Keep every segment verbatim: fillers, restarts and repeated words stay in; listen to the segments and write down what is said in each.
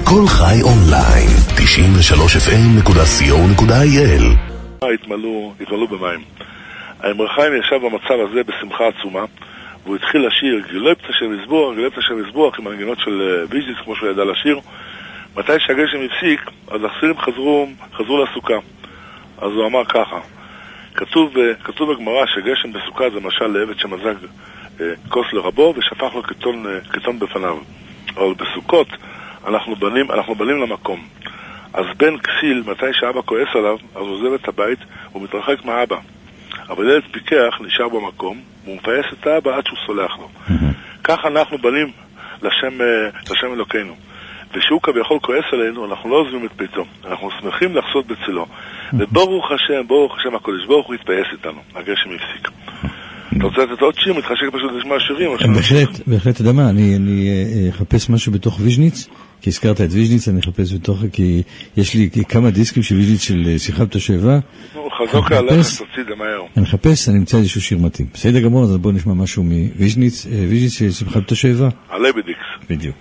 כל חי אונליין, תשעים ושלוש אף אם נקודה סי או נקודה איי אל. התמלאו, התמלאו במים. האמר חיים ישב במצב הזה בשמחה עצומה, והוא התחיל לשיר גלויפת השם מזבוח, גלויפת השם מזבוח, עם המנגינות של ויז'ניץ, כמו שהוא ידע לשיר. מתי שהגשם הפסיק, אז החסידים חזרו, חזרו לסוכה. אז הוא אמר ככה, כתוב, כתוב בגמרא שגשם בסוכה זה משל לעבד שמזג אה, כוס לרבו ושפך לו כתון, אה, כתון בפניו. אבל בסוכות אנחנו בנים, אנחנו בנים למקום. אז בן כסיל, מתי שאבא כועס עליו, אז הוא עוזב את הבית, הוא מתרחק מהאבא. אבל ילד פיקח נשאר במקום, והוא מפייס את האבא עד שהוא סולח לו. כך אנחנו בנים לשם, לשם אלוקינו. ושהוא כביכול כועס עלינו, אנחנו לא עוזבים את ביתו. אנחנו שמחים לחסות בצילו. וברוך השם, ברוך השם הקודש, ברוך הוא יתפייס איתנו. הגשם יפסיק. אתה רוצה לתת עוד שיר? מתחשק פשוט לשמוע שירים? בהחלט, בהחלט, אתה יודע מה, אני אחפש משהו בתוך ויז'ניץ, כי הזכרת את ויז'ניץ, אני אחפש בתוך, כי יש לי כמה דיסקים של ויז'ניץ של שיחה בתושבה. חזוק עליך, תוציא דמהר. אני אחפש, אני אמצא איזשהו שיר מתאים. בסדר גמור, אז בואו נשמע משהו מוויז'ניץ, ויז'ניץ של שיחה בתושבה. הלבדיקס. בדיוק.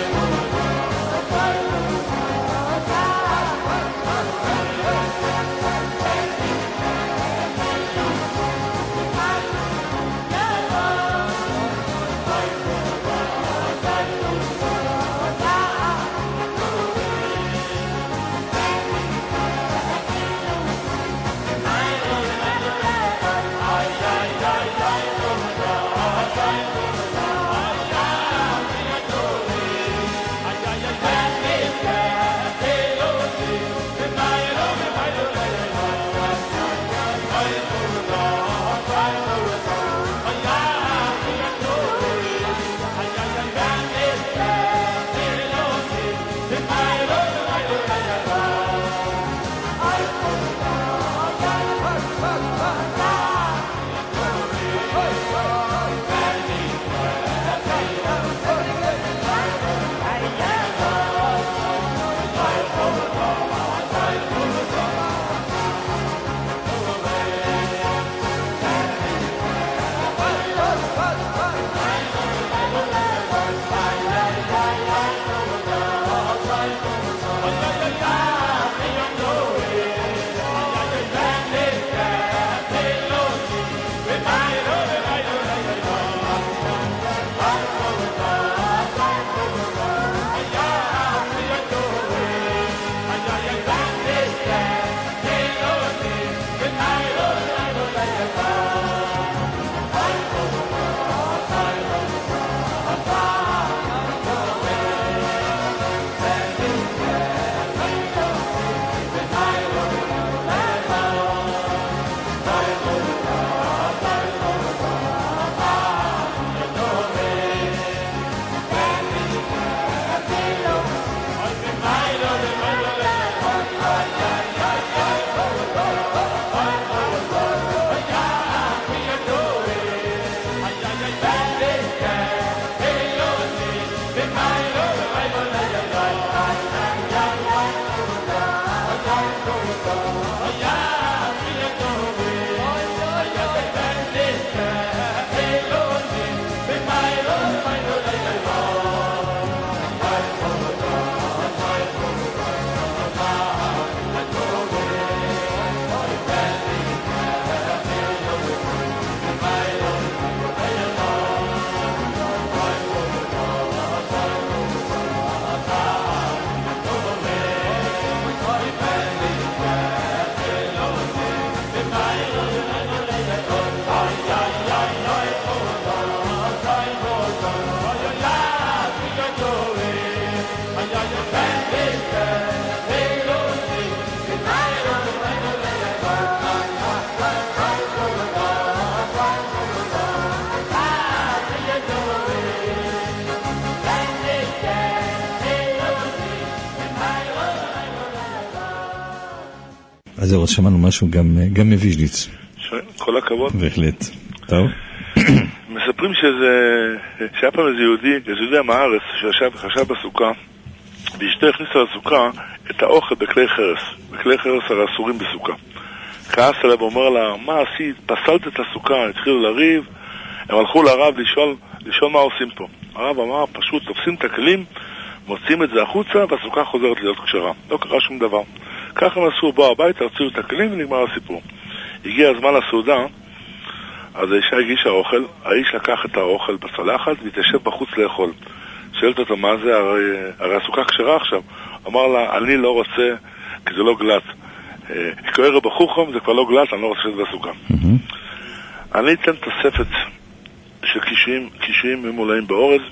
אז זהו, שמענו משהו גם, גם מוויז'ניץ. כל הכבוד. בהחלט. טוב. מספרים שזה, שהיה פעם איזה יהודי, איזה יהודי מהארץ, שישב וחשב בסוכה, ואשתו הכניסה לסוכה את האוכל בכלי חרס. בכלי חרס הרי אסורים בסוכה. כעס עליו ואומר לה, מה עשית? פסלת את הסוכה, התחילו לריב, הם הלכו לרב לשאול, לשאול מה עושים פה. הרב אמר, פשוט תופסים את הכלים, מוצאים את זה החוצה והסוכה חוזרת להיות כשרה. לא קרה שום דבר. ככה הם עשו, בוא הביתה, הרציעו את הכלים ונגמר הסיפור. הגיע הזמן לסעודה, אז האישה הגישה אוכל, האיש לקח את האוכל בצלחת והתיישב בחוץ לאכול. שאלת אותו מה זה, הרי, הרי הסוכה כשרה עכשיו. אמר לה, אני לא רוצה, כי זה לא גלת. כהרה בחוכם זה כבר לא גלת, אני לא רוצה שזה בסוכה. אני אתן תוספת של קישויים, קישויים ממולאים באורז,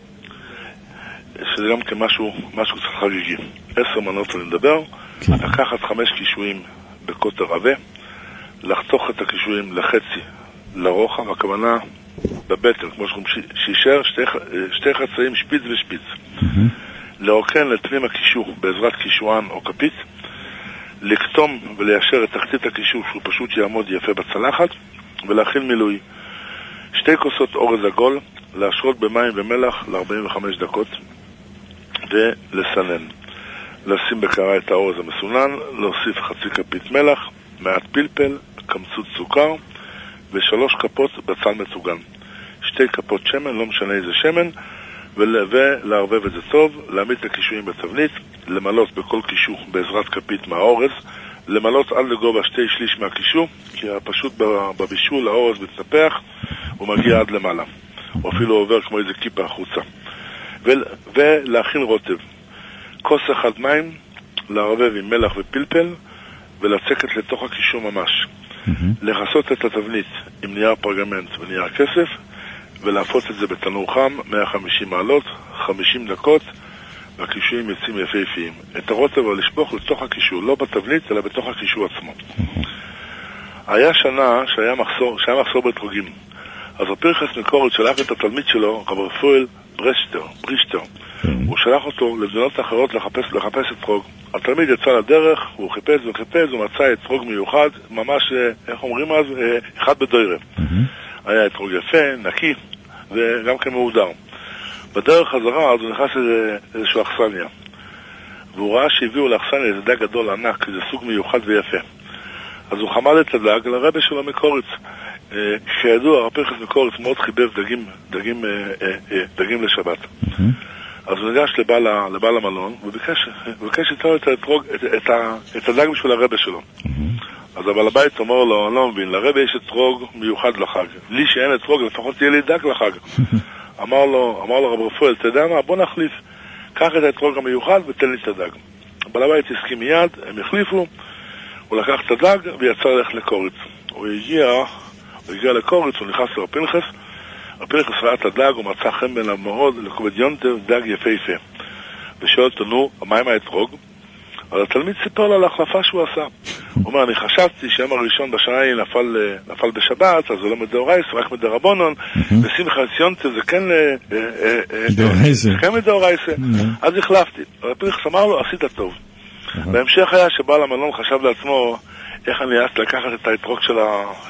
שזה גם כמשהו, משהו קצת חגיגי. עשר מנות אני מדבר, לקחת חמש קישויים בקוטר עבה, לחתוך את הקישויים לחצי, לרוחב, הכוונה בבטן, כמו שאומרים, שישאר שתי, שתי חצאים שפיץ ושפיץ. לרוקן לפנים הקישור בעזרת קישוען או כפית, לקטום וליישר את תחתית הקישור שהוא פשוט יעמוד יפה בצלחת, ולהכין מילוי. שתי כוסות אורז עגול, להשרות במים ומלח ל-ארבעים וחמש דקות, ולסנן. לשים בקרה את האורז המסונן, להוסיף חצי כפית מלח, מעט פלפל, קמצוץ סוכר, ושלוש כפות בצל מצוגן. שתי כפות שמן, לא משנה איזה שמן, ולערבב את זה טוב, להעמיד את הקישויים בתבנית, למלות בכל קישור בעזרת כפית מהאורז, למלות עד לגובה שתי שליש מהקישור, כי פשוט בבישול האורז מתנפח, הוא מגיע עד למעלה, או אפילו עובר כמו איזה כיפה החוצה. ולהכין רוטב. כוס אחד מים, לערבב עם מלח ופלפל, ולצקת לתוך הקישור ממש. לחסות את התבנית עם נייר פרגמנט ונייר כסף, ולהפות את זה בתנור חם, מאה וחמישים מעלות, חמישים דקות, והקישורים יוצאים יפהפיים. את הרוטב לשפוך לתוך הקישור, לא בתבנית, אלא בתוך הקישור עצמו. היה שנה שהיה מחסור, שהיה מחסור באתרוגים. אז הפרחס מקורת שלח את התלמיד שלו, רב רפואל ברישטר, ברישטר. הוא שלח אותו למדינות אחרות לחפש, לחפש אתרוג. התלמיד יצא לדרך, הוא חיפש וחיפש, הוא מצא אתרוג מיוחד, ממש, איך אומרים אז, אחד בדוירה. היה אתרוג יפה, נקי, וגם כמהודר. בדרך חזרה, אז הוא נכנס לאיזשהו אכסניה. והוא ראה שהביאו לאכסניה איזה דג גדול ענק, זה סוג מיוחד ויפה. אז הוא חמד את הדג לרבי שלו מקוריץ. שידוע, הפרחס מקוריץ מאוד חיבב דגים, דגים, דגים לשבת. אז הוא ניגש לבעל, לבעל המלון, וביקש, וביקש איתו את, האתרוג, את, את, את הדג בשביל הרבי שלו. אז הבעל הבית אומר לו, אני לא מבין, לרבי יש אתרוג מיוחד לחג. לי שאין אתרוג, לפחות תהיה לי דג לחג. אמר לו, אמר לו רב רפואל, אתה יודע מה? בוא נחליף. קח את האתרוג המיוחד ותן לי את הדג. הבעל הבית הסכים מיד, הם החליפו, הוא לקח את הדג ויצא ללכת לקוריץ. הוא הגיע, הוא הגיע לקוריץ, הוא נכנס לרב פנחס, רב פנחס ראה את הדג, הוא מצא חן בין המאוד, לכובד יונטר, דג יפה יפה. ושואל אותו, נו, מה עם האתרוג? אז התלמיד סיפר לו על ההחלפה שהוא עשה. הוא אומר, אני חשבתי שהיום הראשון בשנה נפל, נפל בשבת, אז זה לא מדאורייס, רק מדרבנון, ושמחה ציונטה זה כן מדאורייס. אז החלפתי. רב פנחס אמר לו, עשית טוב. בהמשך היה שבעל המלון חשב לעצמו, איך אני אעש לקחת את האתרוג של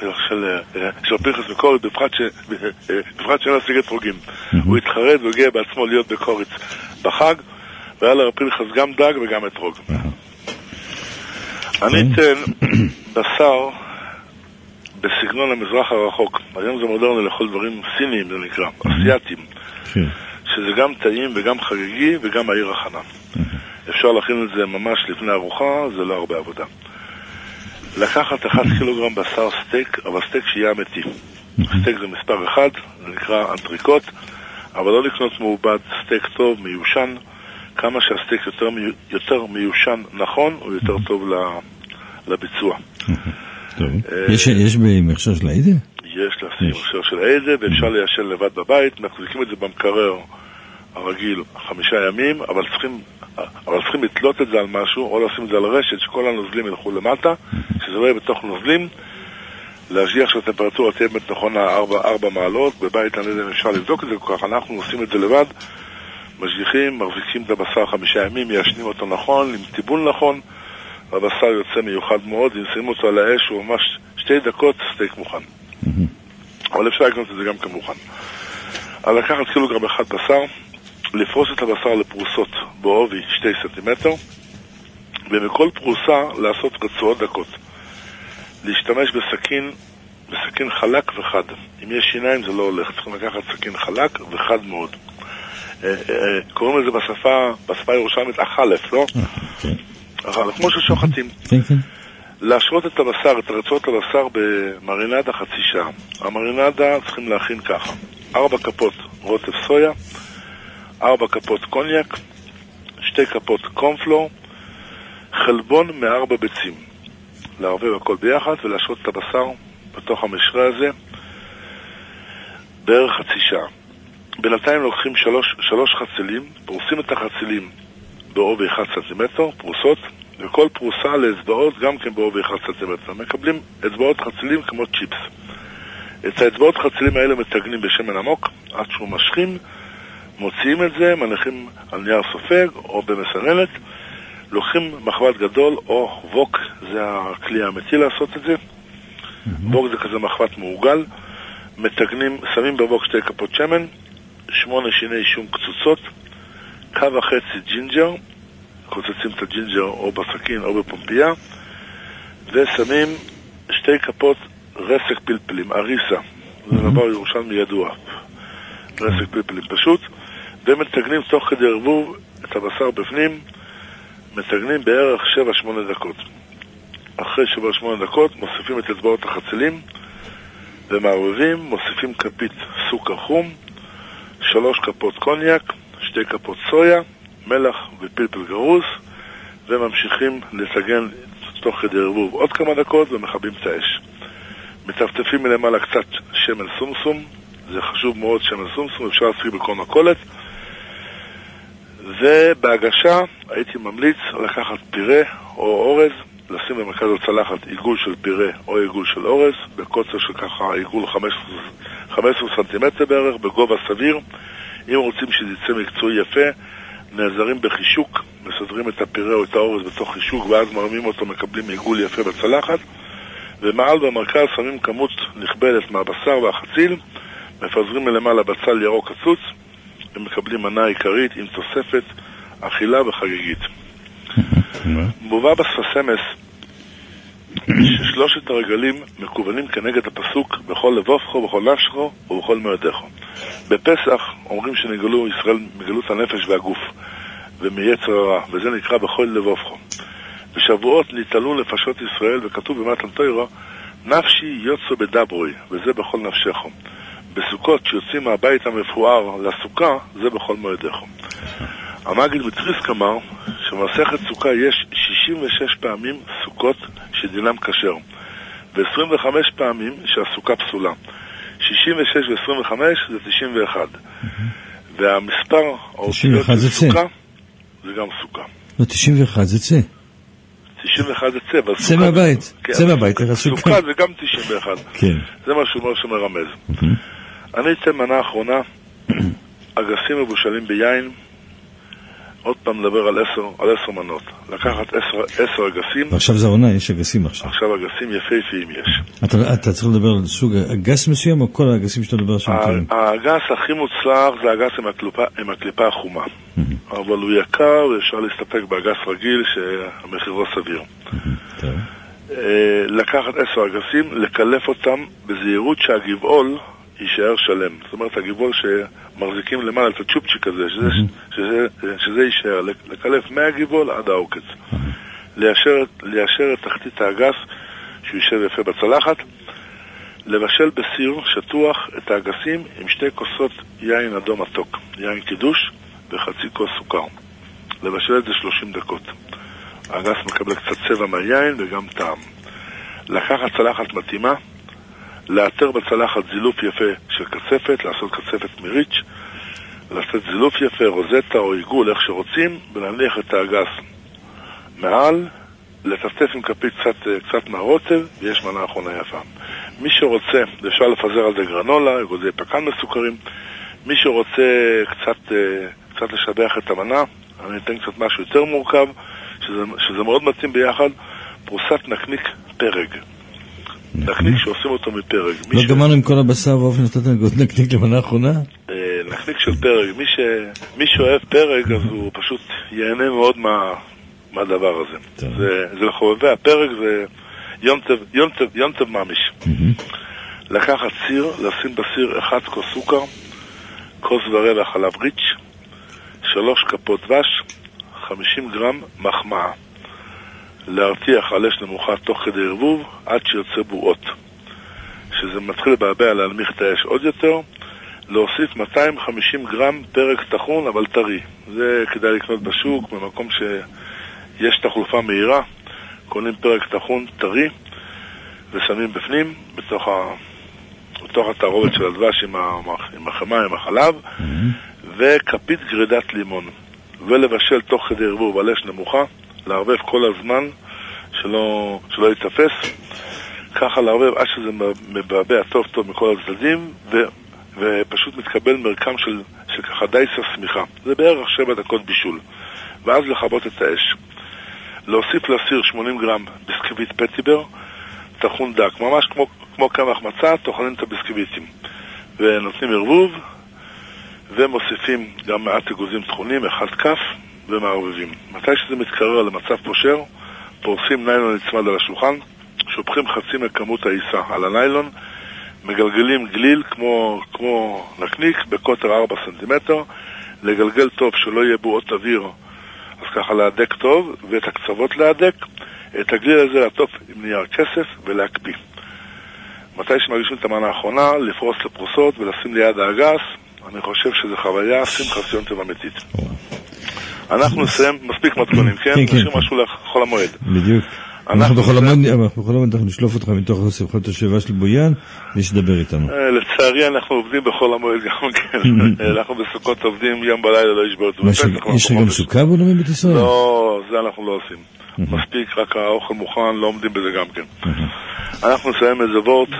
פנחס מקוריץ, בפרט שאין להשיג אתרוגים. הוא התחרד והגיע בעצמו להיות בקוריץ בחג, והיה לרב פנחס גם דג וגם אתרוג. אני אתן בשר בסגנון המזרח הרחוק. היום זה מודרני לכל דברים סיניים, זה נקרא, אסיאטיים, שזה גם טעים וגם חגיגי וגם מהיר הכנה. אפשר להכין את זה ממש לפני ארוחה, זה לא הרבה עבודה. לקחת אחד קילוגרם בשר סטייק, אבל סטייק שיהיה אמיתי. סטייק זה מספר אחד, זה נקרא אנטריקוט, אבל לא לקנות מעובד, סטייק טוב, מיושן. כמה שהסטייק יותר, יותר מיושן נכון, הוא יותר טוב לביצוע. יש במכשר של העדה? יש לשים מכשר של העדה, ואפשר ליישן לבד בבית. מחזיקים את זה במקרר הרגיל חמישה ימים, אבל צריכים, אבל צריכים לתלות את זה על משהו, או לשים את זה על רשת, שכל הנוזלים ילכו למטה, שזה לא יהיה בתוך נוזלים, להשגיח שהטמפרטורה תהיה בתוכונה ארבע מעלות, בבית אני יודע אם אפשר לבדוק את זה כל כך, אנחנו עושים את זה לבד, משגיחים, מחזיקים את הבשר חמישה ימים, מיישנים אותו נכון, עם טיבול נכון, והבשר יוצא מיוחד מאוד, אם שמים אותו על האש, הוא ממש שתי דקות סטייק מוכן. אבל אפשר לקנות את זה גם כמוכן. אז לקחת קילוגרם אחד בשר, לפרוס את הבשר לפרוסות בעובי שתי סנטימטר, ומכל פרוסה לעשות רצועות דקות. להשתמש בסכין, בסכין חלק וחד. אם יש שיניים זה לא הולך, צריכים לקחת סכין חלק וחד מאוד. קוראים לזה בשפה, בשפה ירושלמית אכלף, לא? כן. אכלף, כמו ששוחטים. כן, כן. להשרות את הבשר, את רצועות הבשר במרינדה חצי שעה. המרינדה צריכים להכין ככה. ארבע כפות רוטב סויה, ארבע כפות קוניאק, שתי כפות קורנפלור, חלבון מארבע ביצים. לערבב הכל ביחד ולהשרות את הבשר בתוך המשרה הזה בערך חצי שעה. בינתיים לוקחים שלוש, שלוש חצילים, פרוסים את החצילים בעובי אחד סנטימטר, פרוסות, וכל פרוסה לאצבעות גם כן בעובי אחד סנטימטר. מקבלים אצבעות חצילים כמו צ'יפס. את האצבעות חצילים האלה מתגנים בשמן עמוק, עד שהוא משכים, מוציאים את זה, מניחים על נייר סופג או במסננת, לוקחים מחבת גדול או ווק, זה הכלי האמיתי לעשות את זה. Mm-hmm. ווק זה כזה מחבת מעוגל, מתגנים, שמים בווק שתי כפות שמן, שמונה שיני שום קצוצות, קו וחצי ג'ינג'ר, קוצצים את הג'ינג'ר או בסכין או בפומפייה, ושמים שתי כפות רסק פלפלים, אריסה, זה דבר ירושלמי ידוע, רסק פלפלים פשוט, ומתגנים תוך כדי ערבוב את הבשר בפנים, מתגנים בערך שבע שמונה דקות. אחרי שבע שמונה דקות מוסיפים את אצבעות החצילים ומערבבים, מוסיפים כפית סוכר חום, שלוש כפות קוניאק, שתי כפות סויה, מלח ופלפל גרוס, וממשיכים לטגן תוך כדי ערבוב עוד כמה דקות ומכבים את האש. מטפטפים מלמעלה קצת שמן סומסום, זה חשוב מאוד שמן סומסום, אפשר להשיג בכל מכולת. ובהגשה הייתי ממליץ לקחת פירה או אורז, לשים במרכז הצלחת עיגול של פירה או עיגול של אורז, בקוצר של ככה עיגול חמש עשרה סנטימטר בערך, בגובה סביר. אם רוצים שזה יצא מקצועי יפה, נעזרים בחישוק, מסדרים את הפירה או את האורז בתוך חישוק, ואז מרמים אותו, מקבלים עיגול יפה בצלחת, ומעל במרכז שמים כמות נכבדת מהבשר והחציל, מפזרים מלמעלה בצל ירוק קצוץ, ומקבלים מנה עיקרית עם תוספת אכילה וחגיגית. מובא בספסמס ששלושת הרגלים מקוונים כנגד הפסוק בכל לבובכו, בכל נפשכו ובכל מאודיכו. בפסח אומרים שנגלו ישראל מגלות הנפש והגוף ומיצר הרע, וזה נקרא בכל לבובכו. בשבועות ניתלו נפשות ישראל, וכתוב במתן תורה נפשי יוצא בדברוי, וזה בכל נפשכו. בסוכות שיוצאים מהבית המפואר לסוכה, זה בכל מועדיכו. המגיד מטריסק אמר שבמסכת סוכה יש שישים ושש פעמים סוכות שדינם כשר, ו-עשרים וחמש פעמים שהסוכה פסולה. שישים ושש ו-עשרים וחמש זה תשעים ואחת. והמספר האותיות של סוכה זה גם סוכה. לא, תשעים ואחת זה צא. תשעים ואחת זה צא. צא מהבית. צא מהבית. סוכה זה גם תשעים ואחת. זה מה שהוא אומר שמרמז. אני אתן מנה האחרונה, אגסים מבושלים ביין, עוד פעם נדבר על עשר, על עשר מנות. לקחת עשר, עשר אגסים. ועכשיו זה עונה, יש אגסים עכשיו. עכשיו אגסים יפהפיים יש. אתה, אתה צריך לדבר על סוג אגס מסוים או כל האגסים שאתה מדבר שם? האגס הכי מוצלח זה האגס עם הקליפה, עם הקליפה החומה. אבל הוא יקר ואפשר להסתפק באגס רגיל שהמחירו סביר. לקחת עשר אגסים, לקלף אותם בזהירות שהגבעול יישאר שלם. זאת אומרת, הגבעול שמחזיקים למעלה את הצ'ופצ'יק הזה, שזה, שזה, שזה יישאר, לקלף מהגבעול עד העוקץ. ליישר, ליישר את תחתית האגס, שהוא יישב יפה בצלחת. לבשל בסיר שטוח את האגסים עם שתי כוסות יין אדום מתוק, יין קידוש וחצי כוס סוכר. לבשל את זה שלושים דקות. האגס מקבל קצת צבע מהיין וגם טעם. לקחת צלחת מתאימה, לאתר בצלחת זילוף יפה של קצפת, לעשות קצפת מריץ', לעשות זילוף יפה, רוזטה או עיגול, איך שרוצים, ולהניח את האגס מעל, לטפטף עם כפית קצת, קצת מהרוטב, ויש מנה האחרונה יפה. מי שרוצה, אפשר לפזר על זה גרנולה, אגוזי פקן מסוכרים. מי שרוצה קצת, קצת לשבח את המנה, אני אתן קצת משהו יותר מורכב, שזה, שזה מאוד מתאים ביחד, פרוסת נקניק פרג. נקניק שעושים אותו מפרג. לא גמרנו עם כל הבשר ואופן נתתם נקניק למנה האחרונה? נקניק של פרג. מי, ש... מי שאוהב פרג, אז הוא פשוט ייהנה מאוד מה... מהדבר הזה. זה, זה לחובבי הפרג, זה יונטב, יונטב, יונטב ממש. Mm-hmm. לקחת סיר, לשים בסיר אחד כוס סוכר, כוס ורבע חלב ריץ', שלוש כפות דבש, חמישים גרם מחמאה. להרתיח על אש נמוכה תוך כדי ערבוב עד שיוצא בועות. כשזה מתחיל לבעבע להנמיך את האש עוד יותר, להוסיף מאתיים וחמישים גרם פרק טחון אבל טרי. זה כדאי לקנות בשוק, במקום שיש תחלופה מהירה, קונים פרק טחון טרי ושמים בפנים, בתוך, ה... בתוך התערובת של הדבש עם, ה... עם החמה, עם החלב, mm-hmm. וכפית גרידת לימון. ולבשל תוך כדי ערבוב על אש נמוכה, לערבב כל הזמן, שלא, שלא יתפס, ככה לערבב עד שזה מבעבע טוב טוב מכל הצדדים, ו... ופשוט מתקבל מרקם של, של ככה דייסה סמיכה. זה בערך שבע דקות בישול. ואז לחבות את האש. להוסיף לסיר שמונים גרם ביסקוויט פטיבר, טחון דק, ממש כמו, כמו קמח מצה, טוחנים את הביסקוויטים. ונותנים ערבוב, ומוסיפים גם מעט אגוזים טחונים, אחד כף, ומערבבים. מתי שזה מתקרר למצב פושר, פורסים ניילון נצמד על השולחן, שופכים חצי מכמות העיסה על הניילון, מגלגלים גליל כמו, כמו נקניק בקוטר ארבע סנטימטר, לגלגל טוב שלא יהיה בועות אוויר, אז ככה להדק טוב, ואת הקצוות להדק, את הגליל הזה לעטוף עם נייר כסף ולהקפיא. מתי שמרגישים את המנה האחרונה, לפרוס לפרוסות ולשים ליד האגס, אני חושב שזה חוויה שמחה סיונטב אמיתית. אנחנו נסיים מספיק מתכונים, כן? נשאיר משהו לחול המועד. בדיוק. אנחנו בכל המועד אנחנו נשלוף אותך מתוך שמחת השבעה של בויאן ושדבר איתנו. לצערי אנחנו עובדים בכל המועד גם כן. אנחנו בסוכות עובדים יום בלילה, לא ישבור את זה. יש גם סוכה בנומים בית ישראל? לא, זה אנחנו לא עושים. מספיק, רק האוכל מוכן, לא עומדים בזה גם כן. אנחנו נסיים איזה וורט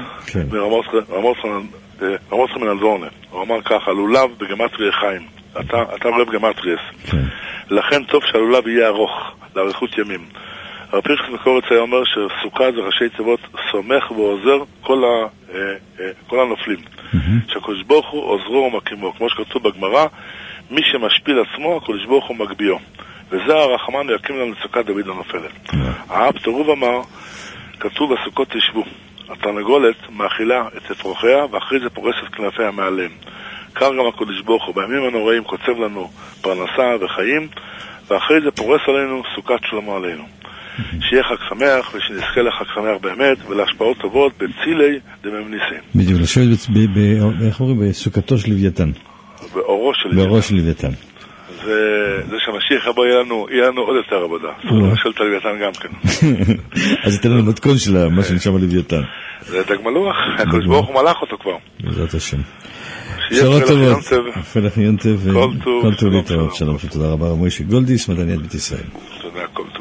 רמות חמן אלזורנה. הוא אמר ככה, לולב בגמטריה חיים. אתה אוהב גמטריאס. לכן טוב שהלולב יהיה ארוך, לאריכות ימים. הרב פנחס מקורץ היה אומר שסוכה זה ראשי תיבות סומך ועוזר כל, ה, אה, אה, כל הנופלים. Mm-hmm. שהקדוש ברוך הוא עוזרו ומקימו. כמו שכתוב בגמרא, מי שמשפיל עצמו, הקדוש ברוך הוא מגביהו. וזה הרחמן יקים לנו סוכת דוד הנופלת. Mm-hmm. האב תרוב אמר, כתוב בסוכות תשבו. התרנגולת מאכילה את אפרוחיה, ואחרי זה פורסת כנפיה מעליהם. כך גם הקדוש ברוך הוא, בימים הנוראים קוצב לנו פרנסה וחיים, ואחרי זה פורס עלינו סוכת שלמה עלינו. שיהיה חג שמח ושנזכה לחג שמח באמת ולהשפעות טובות בצילי דמם ניסים. בדיוק, לשבת איך אומרים? בסוכתו של לוויתן. באורו של לוויתן. באורו של לוויתן. זה שהמשיח הבא יהיה לנו עוד יותר עבודה. של לוויתן גם כן. אז ייתן לנו מתכון של מה שנשאר בלוויתן. זה דג מלוח, הקדוש ברוך הוא מלך אותו כבר. בעזרת השם. בשורות טובות, פלח יונטב וכל טוב להתראות. שלום, תודה רבה מוישה גולדיס, מדעניית בית ישראל. תודה, כל טוב.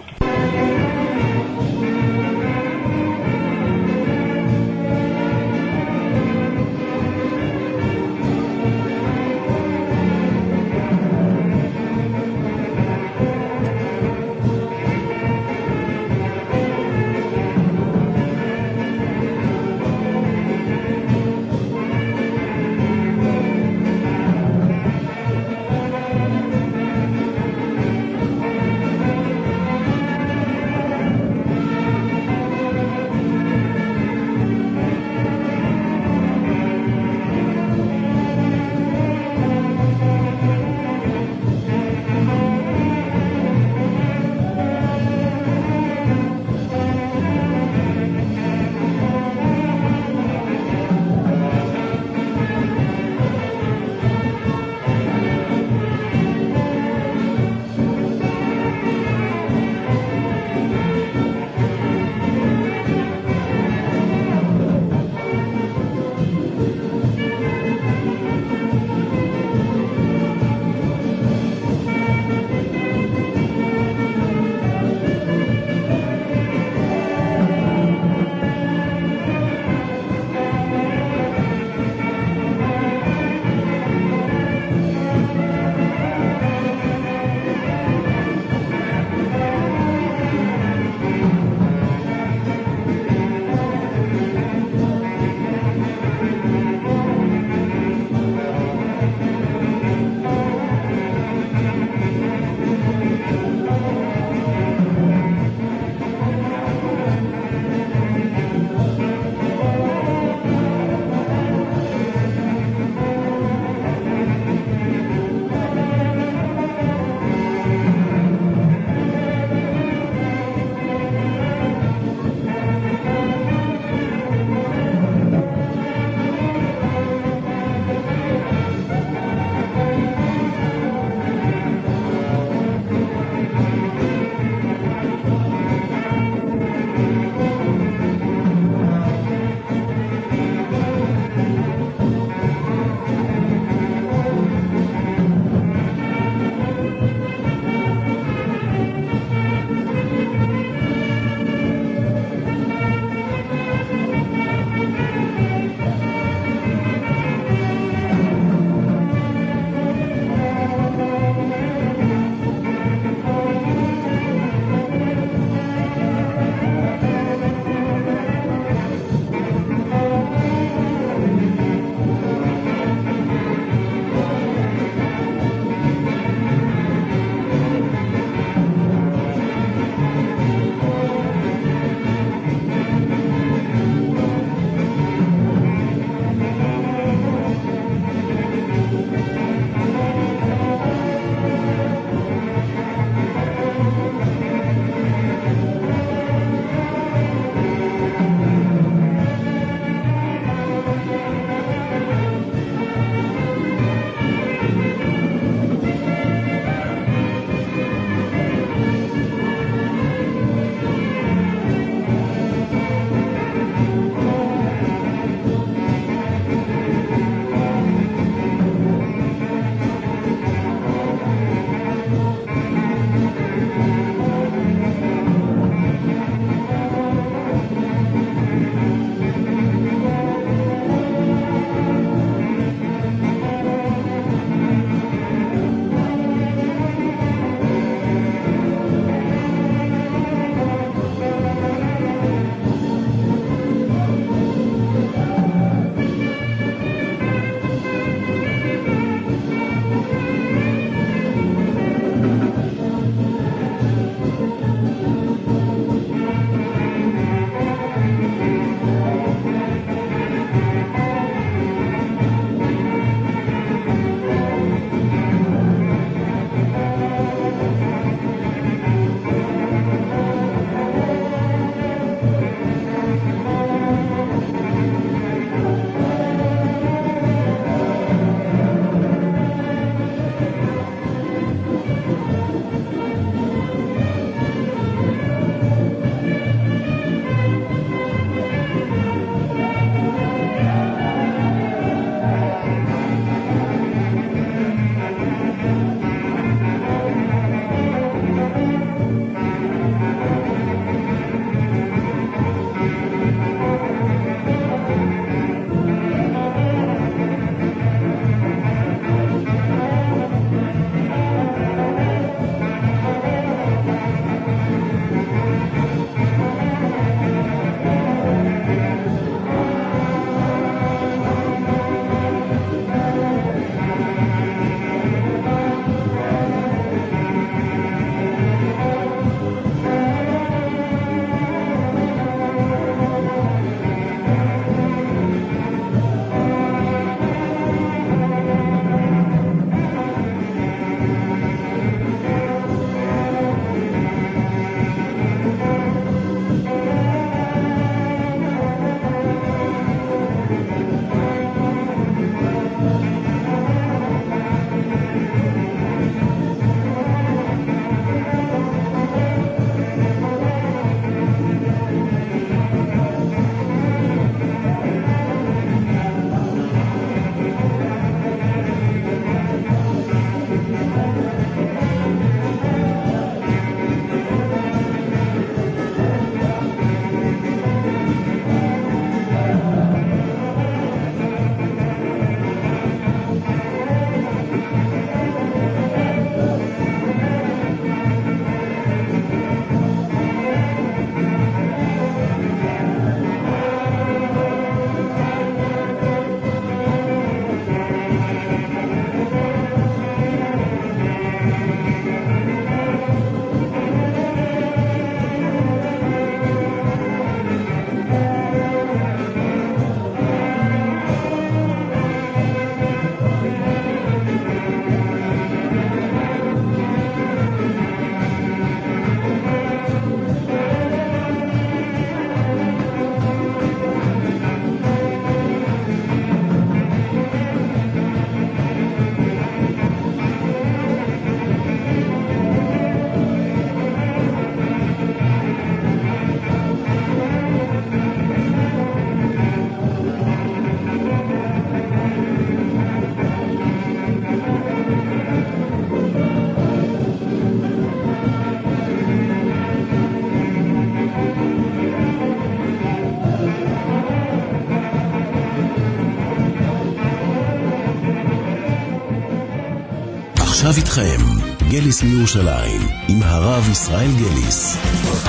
עכשיו איתכם, גליס מירושלים, עם הרב ישראל גליס.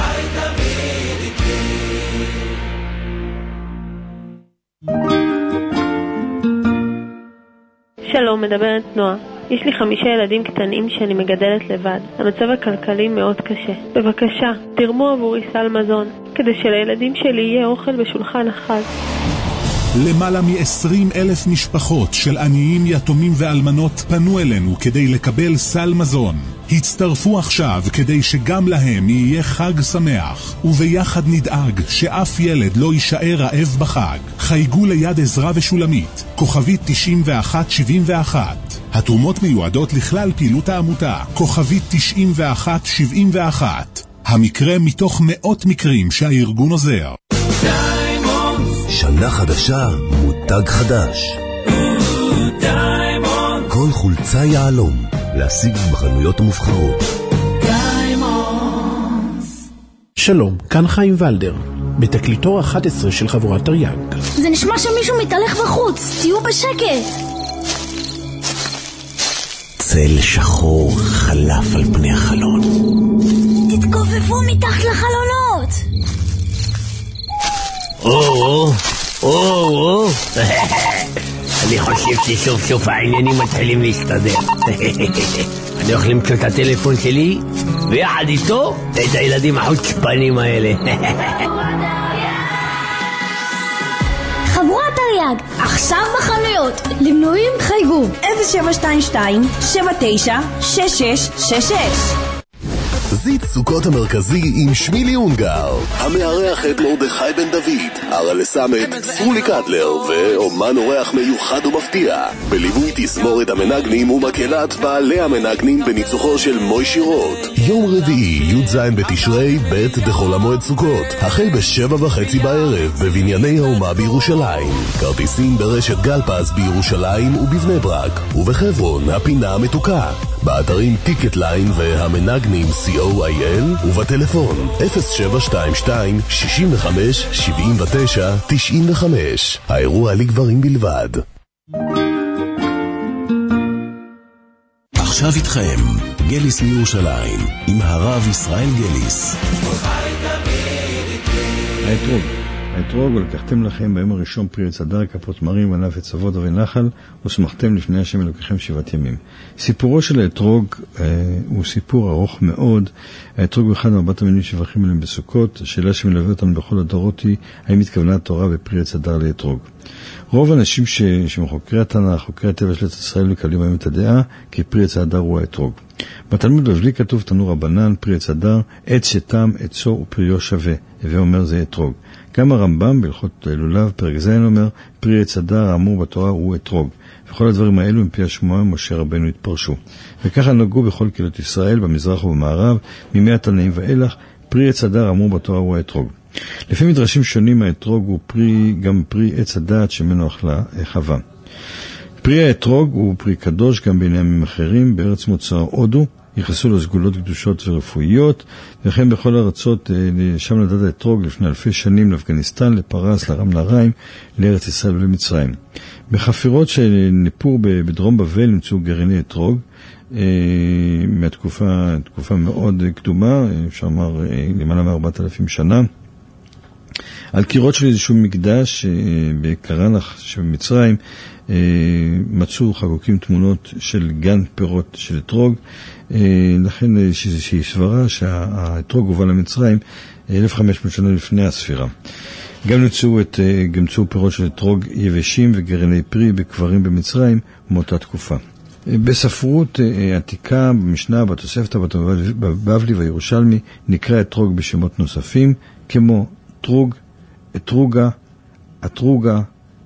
שלום, מדברת נועה. יש לי חמישה ילדים קטנים שאני מגדלת לבד. המצב הכלכלי מאוד קשה. בבקשה, תרמו עבורי סל מזון, כדי שלילדים שלי יהיה אוכל בשולחן החג. למעלה מ-עשרים אלף משפחות של עניים, יתומים ואלמנות פנו אלינו כדי לקבל סל מזון. הצטרפו עכשיו כדי שגם להם יהיה חג שמח, וביחד נדאג שאף ילד לא יישאר רעב בחג. חייגו ליד עזרה ושולמית, כוכבית תשעים ואחת שבעים ואחת. התרומות מיועדות לכלל פעילות העמותה, כוכבית תשעים ואחת שבעים ואחת. המקרה מתוך מאות מקרים שהארגון עוזר. שנה חדשה, מותג חדש. כל חולצה יעלום, להשיג בחנויות המובחרות. שלום, כאן חיים ולדר, בתקליטור אחת עשרה של חבורת תרי"ג. זה נשמע שמישהו מתהלך בחוץ, תהיו בשקט. צל שחור חלף על פני החלון. תתכופפו מתחת לחלונות. או, או, או, אני חושב שסוף סוף העניינים מתחילים להסתדר. אני הולך למצוא את הטלפון שלי, ויחד איתו את הילדים החוצפנים האלה. חבורת תרי"ג, עכשיו בחנויות. למנויים חייגו אפס שבע שתיים שתיים שבע תשע שש שש שש שש. זית סוכות המרכזי עם שמילי אונגר, המארח את מרדכי בן דוד, ארלה סמט, סרולי קטלר ואומן אורח מיוחד ומפתיע, בליווי תזמורת המנגנים ומקהלת בעלי המנגנים בניצוחו של מוישי רוט. יום רביעי י"ז בתשרי ב' בחול המועד סוכות, החל בשבע וחצי בערב בבנייני האומה בירושלים. כרטיסים ברשת גלפז בירושלים ובבני ברק, ובחברון הפינה המתוקה, באתרים טיקטליין והמנגנים סי או איי אל, ובטלפון אפס שבע שתיים שתיים שש חמש שבע תשע תשע חמש. האירוע לגברים בלבד. עכשיו איתכם, גליס מירושלים, עם הרב ישראל גליס. האתרוג, האתרוג, ולקחתם לכם ביום הראשון פרי עץ הדר, כפות מרים, ענף עץ אבות ונחל, ושמחתם לפני השם אלוקיכם שבעת ימים. סיפורו של האתרוג אה, הוא סיפור ארוך מאוד. האתרוג הוא אחד מארבעת המינים שבחים עליהם בסוכות. השאלה שמלווה אותנו בכל הדורות היא, האם התכוונה התורה בפרי עץ הדר לאתרוג? רוב האנשים ש... שמחוקרי התנ"ך, חוקרי הטבע של ארץ ישראל, מקבלים היום את הדעה כי פרי עץ הדר הוא האתרוג. בתלמוד בבלי כתוב תנו רבנן, פרי עץ הדר, עץ שטעם עצו ופריו שווה, הווה אומר זה אתרוג. גם הרמב"ם בהלכות לולב פרק ז' אומר, פרי עץ הדר האמור בתורה הוא אתרוג. וכל הדברים האלו מפי השמועה משה רבנו התפרשו. וככה נגעו בכל קהילות ישראל, במזרח ובמערב, מימי התנאים ואילך, פרי עץ הדר האמור בתורה הוא האתרוג. לפי מדרשים שונים, האתרוג הוא פרי, גם פרי עץ הדעת שמנו אכלה חווה. פרי האתרוג הוא פרי קדוש גם בעיני עמים אחרים. בארץ מוצאו הודו ייחסו לו סגולות קדושות ורפואיות, וכן בכל ארצות שם נדד האתרוג לפני אלפי שנים לאפגניסטן, לפרס, לרם נהריים, לארץ ישראל ולמצרים. בחפירות של ניפור בדרום בבל נמצאו גרעיני אתרוג מהתקופה תקופה מאוד קדומה, אפשר לומר למעלה מארבעת אלפים שנה. על קירות של איזשהו מקדש בקרנח שבמצרים מצאו חגוקים תמונות של גן פירות של אתרוג, לכן יש איזושהי סברה שהאתרוג הובא למצרים אלף וחמש מאות שנה לפני הספירה. גם נמצאו את גמצאו פירות של אתרוג יבשים וגרעיני פרי בקברים במצרים מאותה תקופה. בספרות עתיקה, במשנה, בתוספתא, בבבלי והירושלמי, נקרא אתרוג בשמות נוספים כמו אתרוג, אתרוגה, אתרוגה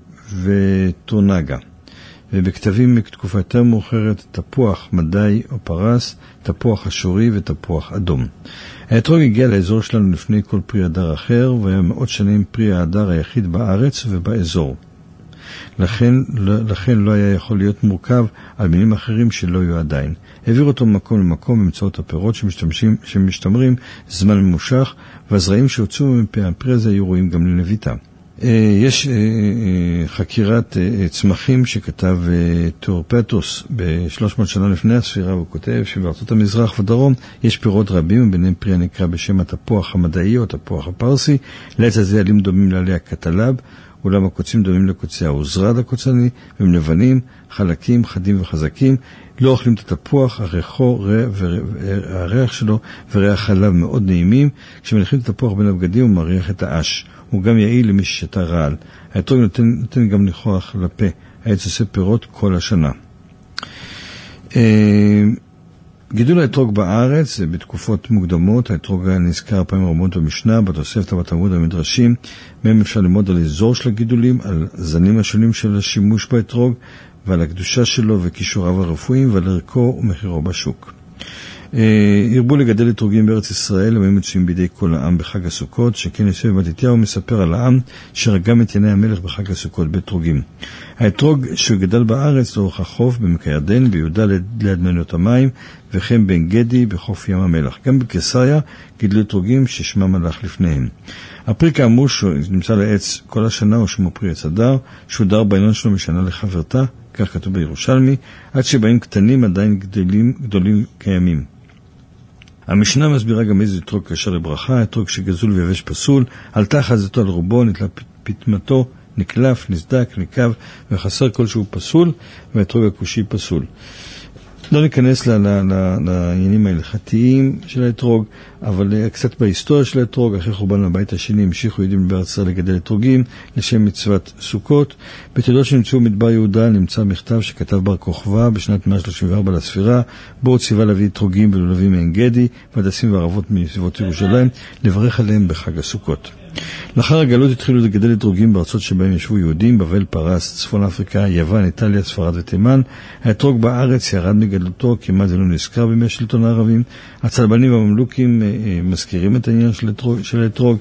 וטורנגה. ובכתבים מתקופה יותר מאוחרת, תפוח מדי או פרס, תפוח אשורי ותפוח אדום. האתרוג הגיע לאזור שלנו לפני כל פרי הדר אחר, והיה מאות שנים פרי ההדר היחיד בארץ ובאזור. לכן, לכן לא היה יכול להיות מורכב על מינים אחרים שלא היו עדיין. העביר אותו ממקום למקום באמצעות הפירות שמשתמשים, שמשתמרים זמן ממושך, והזרעים שהוצאו מפרי הפרי הזה היו רואים גם לנביטה. יש חקירת צמחים שכתב תאורפטוס ב-שלוש מאות שנה לפני הספירה, והוא כותב שבארצות המזרח ודרום יש פירות רבים, וביניהם פרי הנקרא בשם התפוח המדעי או התפוח הפרסי. לעץ הזה עלים דומים לעלי הקטלב, אולם הקוצים דומים לקוצי האוזרד הקוצני, והם לבנים, חלקים, חדים וחזקים. לא אוכלים את התפוח, הריחו, הריח שלו וריח חלב מאוד נעימים. כשמניחים את התפוח בין הבגדים הוא מריח את האש. הוא גם יעיל למי ששתה רעל. האתרוג נותן, נותן גם ניחוח לפה. העץ עושה פירות כל השנה. גידול האתרוג בארץ בתקופות מוקדמות. האתרוג נזכר פעמים רבות במשנה, בתוספתא, בתלמוד המדרשים. מהם אפשר ללמוד על אזור של הגידולים, על זנים השונים של השימוש באתרוג, ועל הקדושה שלו וכישוריו הרפואיים, ועל ערכו ומחירו בשוק. הרבו לגדל אתרוגים בארץ ישראל, הם מצויים בידי כל העם בחג הסוכות, שכן יוסף בן מתתיהו מספר על העם שרגם את עיני המלך בחג הסוכות באתרוגים. האתרוג שהוא גדל בארץ לאורך החוף במקע ירדן, ביהודה ליד מנות המים, וכן בן גדי בחוף ים המלח. גם בקיסריה גידלו אתרוגים ששמם הלך לפניהם. הפרי כאמור שנמצא לעץ כל השנה הוא שמו פרי עץ הדר, שודר בעינון שלו משנה לחברתה, כך כתוב בירושלמי, עד שבאים קטנים עדיין גדולים, גדולים קיימים. המשנה מסבירה גם איזה אתרוג קשר לברכה, אתרוג שגזול ויבש פסול, עלתה חזתו על רובו, נתלה פטמתו, נקלף, נסדק, נקב, וחסר כלשהו פסול, והאתרוג הכושי פסול. לא ניכנס לעניינים ההלכתיים של האתרוג, אבל קצת בהיסטוריה של האתרוג. אחרי חורבן הבית השני המשיכו יהודים בארץ ישראל לגדל אתרוגים לשם מצוות סוכות. בתולדות שנמצאו מדבר יהודה נמצא מכתב שכתב בר כוכבא בשנת מאה שלושים וארבע לספירה, בו הוא ציווה להביא אתרוגים ולולבים מעין גדי והדסים וערבות מסביבות ירושלים, לברך עליהם בחג הסוכות. לאחר הגלות התחילו לגדל אתרוגים בארצות שבהם ישבו יהודים, בבל, פרס, צפון אפריקה, יוון, איטליה, ספרד ותימן. האתרוג בארץ ירד מגדלותו, כמעט זה לא נזכר בימי שלטון הערבים. הצלבנים והממלוכים מזכירים את העניין של האתרוג.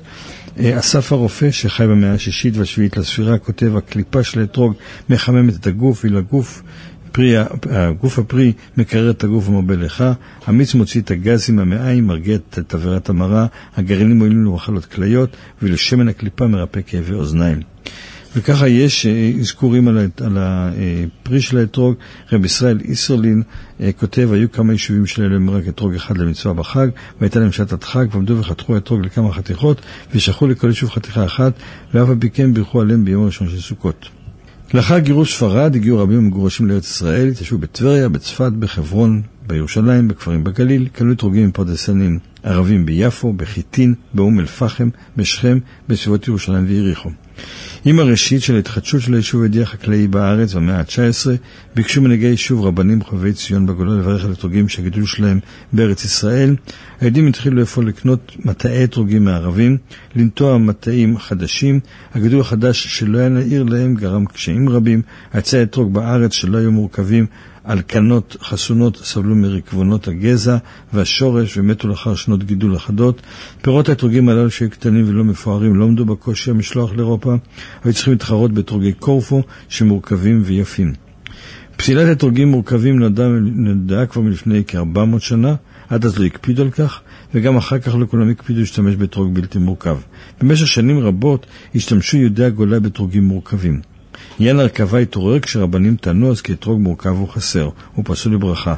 אסף הרופא שחי במאה השישית והשביעית לספירה כותב, הקליפה של האתרוג מחממת את הגוף, ואילו הגוף פרי, הגוף הפרי מקרר את הגוף ומרבה לך, המיץ מוציא את הגזים מהמעיים, מרגיע את תברת המרה, הגרעינים מועילים למחלות כליות, ואילו שמן הקליפה מרפא כאבי אוזניים. וככה יש אזכורים על, על הפרי של האתרוג. רב ישראל איסרלין כותב, היו כמה יישובים שלהם רק אתרוג אחד למצווה בחג, והייתה להם שעת חג, ועמדו וחתכו האתרוג לכמה חתיכות, ושלחו לכל יישוב חתיכה אחת, ואף על פי כן בירכו עליהם ביום הראשון של סוכות. לאחר גירוש ספרד הגיעו רבים המגורשים לארץ ישראל, התיישבו בטבריה, בצפת, בחברון, בירושלים, בכפרים בגליל, כלו אתרוגים עם פרדסנים ערבים ביפו, בחיטין, באום אל פחם, בשכם, בסביבות ירושלים ויריחו. עם הראשית של ההתחדשות של היישוב היהודי החקלאי בארץ במאה ה-תשע עשרה, ביקשו מנהיגי יישוב רבנים חובבי ציון בגולה לברך על אתרוגים שהגידול שלהם בארץ ישראל. היהודים התחילו לפעול לקנות מטעי אתרוגים מערבים, לנטוע מטעים חדשים. הגידול החדש שלא היה נעיר להם גרם קשיים רבים. עצי האתרוג בארץ שלא היו מורכבים על קנות חסונות סבלו מרקבונות הגזע והשורש ומתו לאחר שנות גידול אחדות. פירות האתרוגים הללו שהיו קטנים ולא מפוארים לא עמדו בקושי המשלוח לאירופה, היו צריכים להתחרות באתרוגי קורפו שמורכבים ויפים. פסילת אתרוגים מורכבים נדעה כבר מלפני כ-ארבע מאות שנה, עד אז לא הקפידו על כך, וגם אחר כך לא כולם הקפידו להשתמש באתרוג בלתי מורכב. במשך שנים רבות השתמשו יהודי הגולה באתרוגים מורכבים. עניין הרכבה התעורר כשרבנים טענו אז כי אתרוג מורכב הוא חסר, הוא פסול לברכה.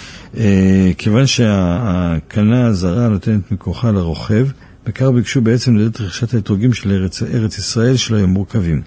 כיוון שהקנה הזרה נותנת מכוחה לרוכב, וכך ביקשו בעצם לדעת רכישת האתרוגים של ארץ, ארץ ישראל שלא היו מורכבים.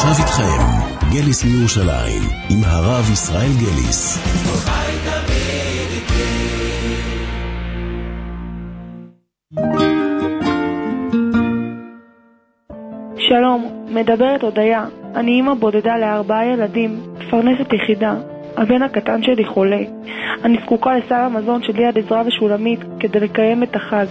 עכשיו איתכם, גליס מירושלים, עם הרב ישראל גליס. שלום, מדברת הודיה. אני אמא בודדה לארבעה ילדים, מפרנסת יחידה. הבן הקטן שלי חולה. אני זקוקה לסל המזון של יד עזרא ושולמית כדי לקיים את החג.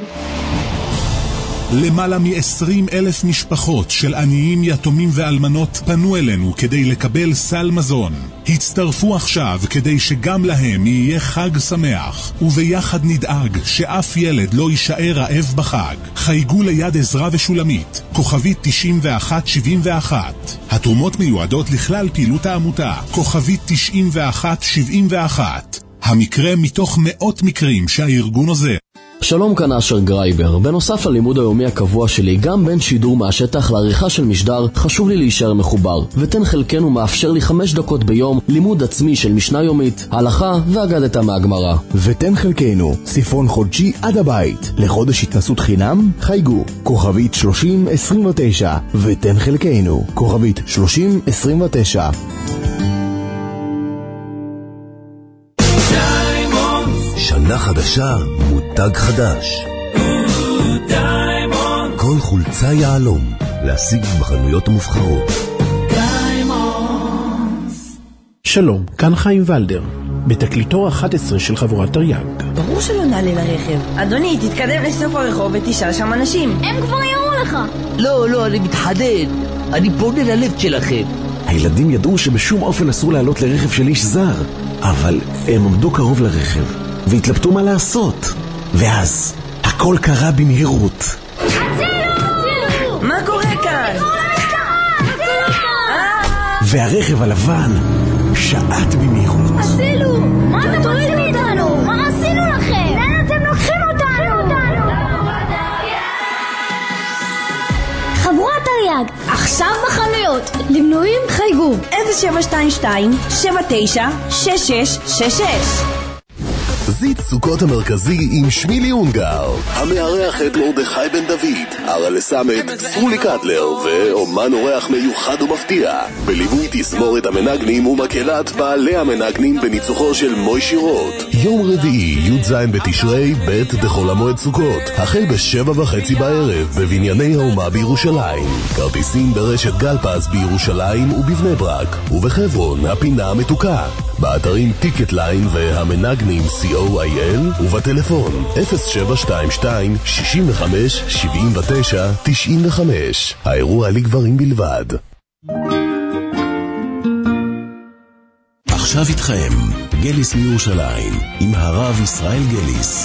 למעלה מ-עשרים אלף משפחות של עניים, יתומים ואלמנות פנו אלינו כדי לקבל סל מזון. הצטרפו עכשיו כדי שגם להם יהיה חג שמח, וביחד נדאג שאף ילד לא יישאר רעב בחג. חייגו ליד עזרא ושולמית, כוכבית תשעים ואחת שבעים ואחת. התרומות מיועדות לכלל פעילות העמותה, כוכבית תשעים ואחת שבעים ואחת. המקרה מתוך מאות מקרים שהארגון עוזר. שלום, כאן אשר גרייבר. בנוסף ללימוד היומי הקבוע שלי, גם בין שידור מהשטח לעריכה של משדר, חשוב לי להישאר מחובר. ותן חלקנו מאפשר לי חמש דקות ביום לימוד עצמי של משנה יומית, הלכה ואגדתה מהגמרא. ותן חלקנו ספרון חודשי עד הבית. לחודש התנסות חינם, חייגו כוכבית שלושים עשרים ותשע. ותן חלקנו כוכבית שלושים עשרים ותשע. שנה חדשה, מותג חדש. כל חולצה יעלום, להשיג בחנויות המובחרות. שלום, כאן חיים ולדר, בתקליטור אחת עשרה של חבורת תרי"ג. ברור שלא נעלה לרכב. אדוני, תתקדם לסוף הרחוב ותשאל שם אנשים. הם כבר יראו לך. לא, לא, אני מתחדד. אני פונה ללב שלכם. הילדים ידעו שבשום אופן אסור לעלות לרכב של איש זר, אבל הם עמדו קרוב לרכב והתלבטו מה לעשות, ואז הכל קרה במהירות. הצילו! מה קורה כאן? והרכב הלבן שעט במהירות. הצילו! מה אתם עושים איתנו? מה עשינו לכם? לאן אתם לוקחים אותנו? חבורת תרי"ג, עכשיו בחנויות. למנויים חייגו אפס שבע שתיים שתיים שבע תשע שש שש שש שש. זית סוכות המרכזי עם שמילי אונגר, המארח את מרדכי בן דוד, הרב לסמט פרולי קטלר ואומן אורח מיוחד ומפתיע, בליווי תזמורת המנגנים ומקהלת בעלי המנגנים בניצוחו של מוישי רוט. יום רביעי י"ז בתשרי ב' דחול המועד סוכות, החל בשבע וחצי בערב בבנייני האומה בירושלים. כרטיסים ברשת גלפז בירושלים ובבני ברק, ובחברון הפינה המתוקה, באתרים טיקט ליין והמנגנים סי או איי אל, ובטלפון אפס שבע שתיים שתיים שש חמש שבע תשע תשע חמש. האירוע לגברים בלבד. עכשיו איתכם, גליס מירושלים, עם הרב ישראל גליס.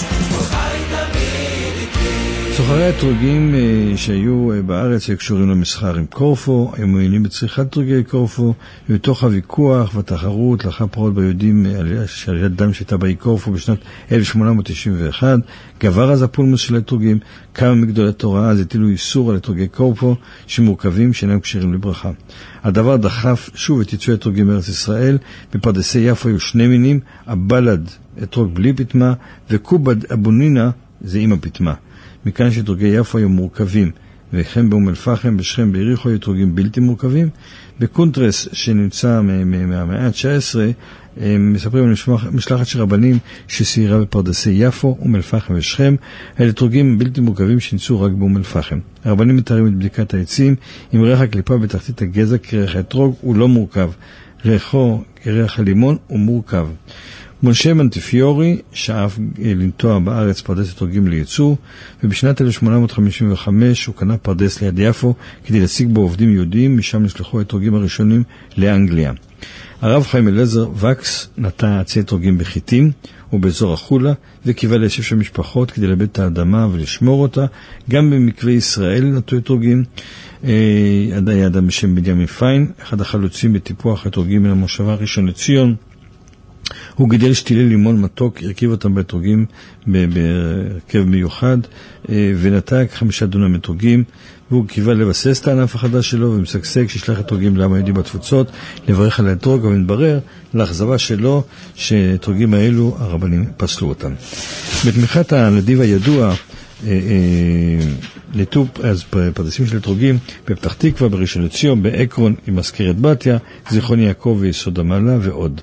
סוחרי התרוגים שהיו בארץ קשורים למסחר עם קורפו, היו מעוניינים בצריכת תרוגי קורפו, ובתוך הוויכוח והתחרות לאחר פרעות ביהודים שעליית דם שהייתה באי קורפו בשנת אלף שמונה מאות תשעים ואחת, גבר אז הפולמוס של התרוגים. כמה מגדולי התורה אז הטילו איסור על תרוגי קורפו שמורכבים שאינם קשירים לברכה. הדבר דחף שוב את יצואי התרוגים בארץ ישראל. בפרדסי יפו היו שני מינים, הבלד אתרוג בלי פטמה וקובד אבונינה זה עם הפטמה. מכאן שתרוגי יפו היו מורכבים, וכן באום אל-פחם, בשכם, ביריחו היו תרוגים בלתי מורכבים. בקונטרס שנמצא מהמאה ה-תשע עשרה, מספרים על משלחת של רבנים שסיירה בפרדסי יפו, אום אל-פחם ושכם. אלה תרוגים בלתי מורכבים שנמצאו רק באום אל-פחם. הרבנים מתארים את בדיקת העצים, עם ריח הקליפה בתחתית הגזע כריח האתרוג הוא לא מורכב. ריחו כריח הלימון הוא מורכב. משה מנטיפיורי שאף לנטוע בארץ פרדס אתרוגים לייצור, ובשנת אלף שמונה מאות חמישים וחמש הוא קנה פרדס ליד יפו כדי להשיג בו עובדים יהודים, משם נשלחו האתרוגים הראשונים לאנגליה. הרב חיים אלעזר וקס נטע עצי אתרוגים בחיטים ובאזור החולה, וקיבל ליישב שם משפחות כדי לאבד את האדמה ולשמור אותה. גם במקווה ישראל נטעו אתרוגים. היה אדם בשם בנימין פיין, אחד החלוצים בטיפוח האתרוגים מן המושבה ראשון לציון. הוא גידל שתילי לימון מתוק, הרכיב אותם באתרוגים בהרכב מיוחד, ונטע חמישה דונם אתרוגים, והוא קיווה לבסס את הענף החדש שלו ומשגשג שישלח אתרוגים לעם היהודי בתפוצות, לברך על האתרוג, אבל מתברר לאכזבה שלו שהאתרוגים האלו הרבנים פסלו אותם. בתמיכת הנדיב הידוע ניתוב אז פרדסים של אתרוגים בפתח תקווה, בראשון לציון, בעקרון עם מזכרת בתיה, זיכרון יעקב ויסוד המעלה ועוד.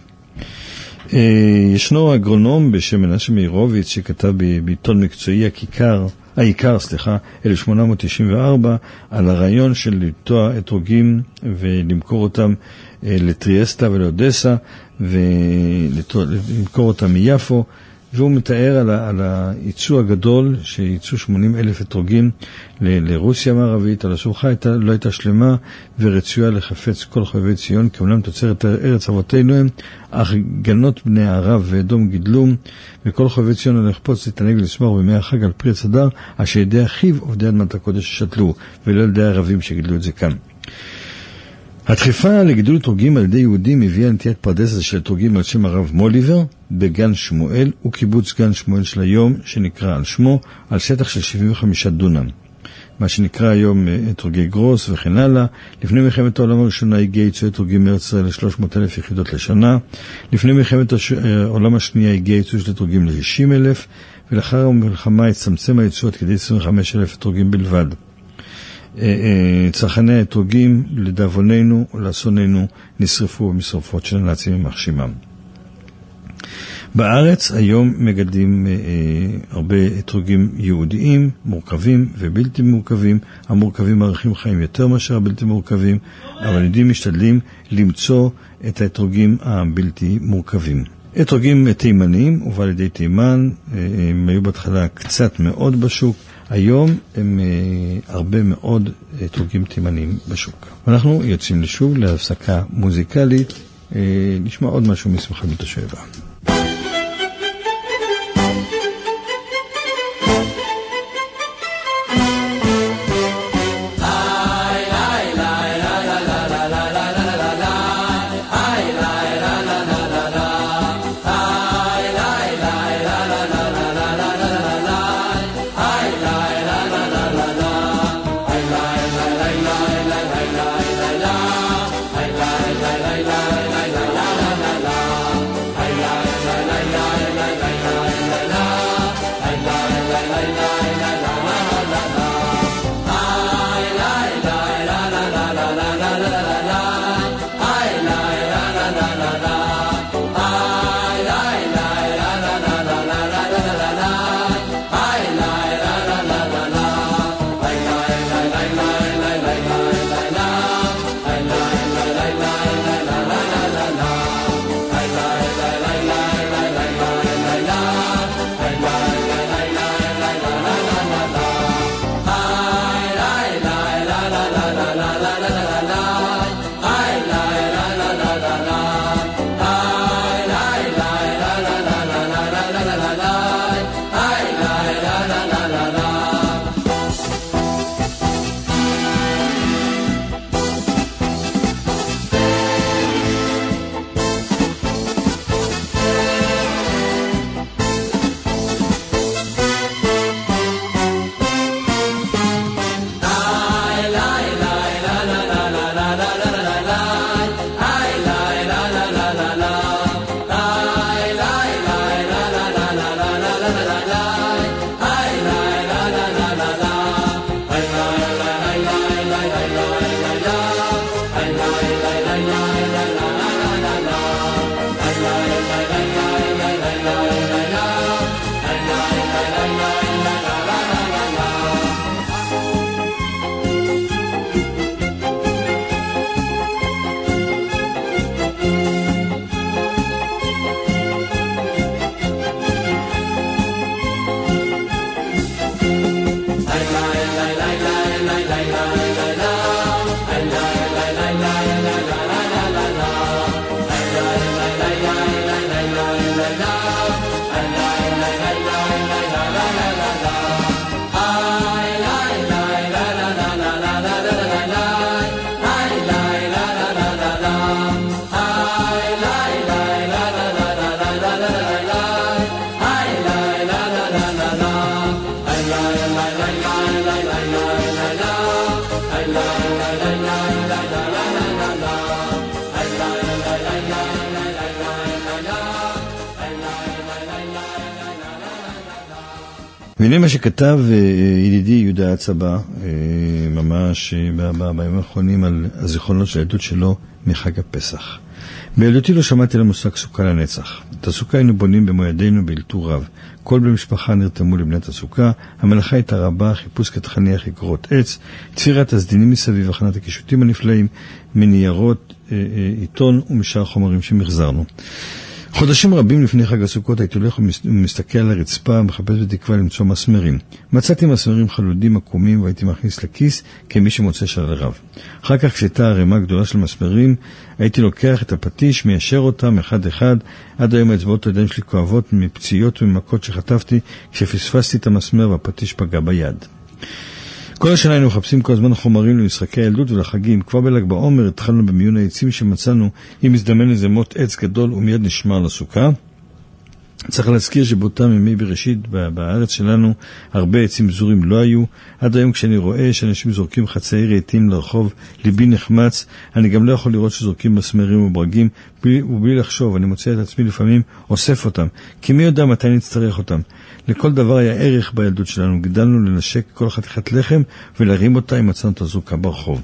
ישנו אגרונום בשם מנשה מאירוביץ שכתב בעיתון מקצועי הכיכר, העיקר, סליחה, אלף שמונה מאות תשעים וארבע, על הרעיון של לטוע אתרוגים ולמכור אותם לטריאסטה ולאודסה ולמכור אותם מיפו, והוא מתאר על, ה, על הייצוא הגדול שייצאו שמונים אלף אתרוגים ל, לרוסיה המערבית. על השולחה הייתה, לא הייתה שלמה ורצויה לחפץ כל חובבי ציון, כי אומנם תוצרת ארץ אבותינו הם, אך גנות בני ערב ואדום גידלום, וכל חובבי ציון לחפוץ לתענג ולשמוח בימי החג על פרי עץ אדר, אשר ידי אחיו עובדי אדמת הקודש ששתלו, ולא ידי הערבים שגידלו את זה כאן. הדחיפה לגידול אתרוגים על ידי יהודים הביאה נטיית פרדס של אתרוגים על שם הרב מוליבר בגן שמואל וקיבוץ גן שמואל של היום, שנקרא על שמו, על שטח של שבעים וחמישה דונם, מה שנקרא היום אתרוגי גרוס וכן הלאה. לפני מלחמת העולם הראשונה הגיע ייצוא אתרוגים מארץ ישראל ל-שלוש מאות אלף יחידות לשנה. לפני מלחמת העולם השנייה הגיע ייצוא של אתרוגים ל-שישים אלף, ולאחר המלחמה הצטמצם הייצוא עד כדי עשרים וחמישה אלף אתרוגים בלבד. צרכני האתרוגים לדאבוננו ולאסוננו נשרפו במשרפות של הנאצים ממחשימם. בארץ היום מגדלים אה, הרבה אתרוגים יהודיים, מורכבים ובלתי מורכבים. המורכבים מאריכים חיים יותר מאשר הבלתי מורכבים, אבל יהודים משתדלים למצוא את האתרוגים הבלתי מורכבים. אתרוגים תימניים ובא לידי תימן, הם היו בהתחלה קצת מאוד בשוק, היום הם אה, הרבה מאוד אתרוגים תימניים בשוק. אנחנו יוצאים לשוב להפסקה מוזיקלית, אה, נשמע עוד משהו משמחת בתושבה. la la la la la la la la la la la la la la והנה מה שכתב ידידי יהודה הצבא, ממש בימים האחרונים, על הזיכרונות של העדות שלו מחג הפסח. בילדותי לא שמעתי על המושג סוכה לנצח. את הסוכה היינו בונים במו ידינו באלתור רב. כל בני משפחה נרתמו לבניית הסוכה, המלאכה הייתה רבה, חיפוש כתחניח יקרות עץ, תפירת הסדינים מסביב, הכנת הקישוטים הנפלאים, מניירות עיתון ומשאר חומרים שמחזרנו. חודשים רבים לפני חג הסוכות הייתי הולך ומסתכל על הרצפה, מחפש בתקווה למצוא מסמרים. מצאתי מסמרים חלודים עקומים והייתי מכניס לכיס כמי שמוצא שלל רב. אחר כך כשהייתה הרמה גדולה של מסמרים, הייתי לוקח את הפטיש, מיישר אותם אחד אחד, עד היום האצבעות הידיים שלי כואבות מפציעות וממכות שחטפתי כשפספסתי את המסמר והפטיש פגע ביד. כל השנה היינו מחפשים כל הזמן חומרים למשחקי הילדות ולחגים. כבר בל"ג בעומר התחלנו במיון העצים שמצאנו, אם הזדמן איזה מוט עץ גדול ומיד נשמר לסוכה. צריך להזכיר שבאותם ימי בראשית בארץ שלנו הרבה עצים זורים לא היו. עד היום כשאני רואה שאנשים זורקים חצאי רהיטים לרחוב, ליבי נחמץ. אני גם לא יכול לראות שזורקים מסמרים וברגים בלי, ובלי לחשוב. אני מוצא את עצמי לפעמים אוסף אותם, כי מי יודע מתי נצטרך אותם. לכל דבר היה ערך בילדות שלנו. גדלנו לנשק כל חתיכת לחם ולהרים אותה עם מצאנו את הזוקה ברחוב.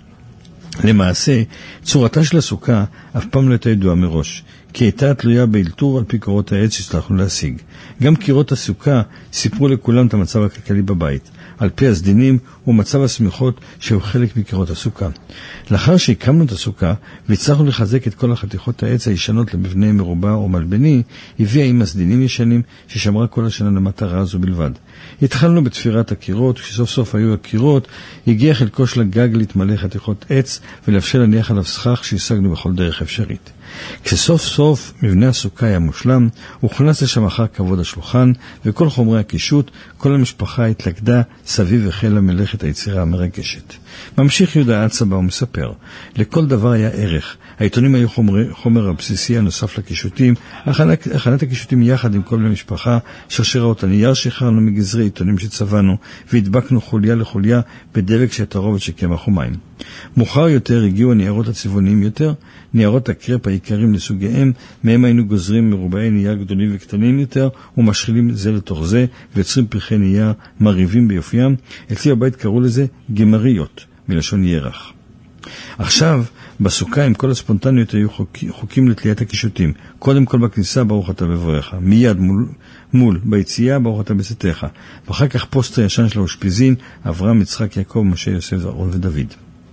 למעשה, צורתה של הסוכה אף פעם לא הייתה ידועה מראש, כי הייתה תלויה באלתור על פי קירות העץ שהצלחנו להשיג. גם קירות הסוכה סיפרו לכולם את המצב הכלכלי בבית, על פי הסדינים ומצב הסמיכות שהוא חלק מקירות הסוכה. לאחר שהקמנו את הסוכה והצלחנו לחזק את כל החתיכות העץ הישנות למבנה מרובע או מלבני, הביאה עם הסדינים ישנים ששמרה כל השנה למטרה הזו בלבד. התחלנו בתפירת הקירות, כשסוף סוף היו הקירות, הגיע חלקו של הגג להתמלא חתיכות עץ ולאפשר להניח עליו סכך שהשגנו בכל דרך אפשרית. כשסוף סוף מבנה הסוכה היה מושלם, הוכנס לשם אחר כבוד השולחן וכל חומרי הקישוט, כל המשפחה התלכדה סביב החלה מלאכת היצירה המרגשת. ממשיך יהודה הצבא ומספר, לכל דבר היה ערך. העיתונים היו חומר, חומר הבסיסי הנוסף לקישוטים, הכנת, הכנת הקישוטים יחד עם כל בני משפחה, שרשראות הנייר שחררנו מגזרי עיתונים שצבענו, והדבקנו חוליה לחוליה בדבק של תערובת של קמח ומים. מאוחר יותר הגיעו הניירות הצבעוניים יותר, ניירות הקרפ העיקרים לסוגיהם, מהם היינו גוזרים מרובעי נייר גדולים וקטנים יותר, ומשחילים זה לתוך זה, ויוצרים פרחי נייר מריבים ביופיים. אצלי הבית קראו לזה גמריות, מלשון ירח. עכשיו, בסוכה עם כל הספונטניות היו חוק, חוקים לתליית הקישוטים. קודם כל בכניסה ברוך אתה בבואך, מיד מול, מול ביציאה ברוך אתה בצאתך, ואחר כך פוסטר ישן של האושפיזין, אברהם, יצחק, יעקב, משה, יוסף, אהרון ודוד.